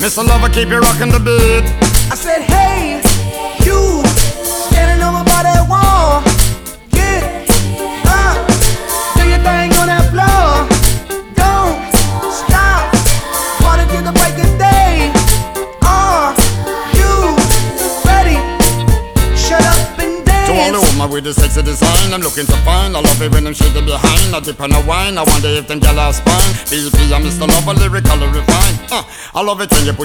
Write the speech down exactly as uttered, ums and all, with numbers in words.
Mister Lover, keep you rocking the beat. I said, hey, you standing over by that wall. Get up, do your thing on that floor. Don't stop, party till the break of day. Are you ready? Shut up and dance. To all the woman with the sexy design, I'm looking to find. I love it when them shake it behind. I dip on a wine, I wonder if them gyal have spine. B P and Mister Lover, lyrically refined. uh, I love it when you put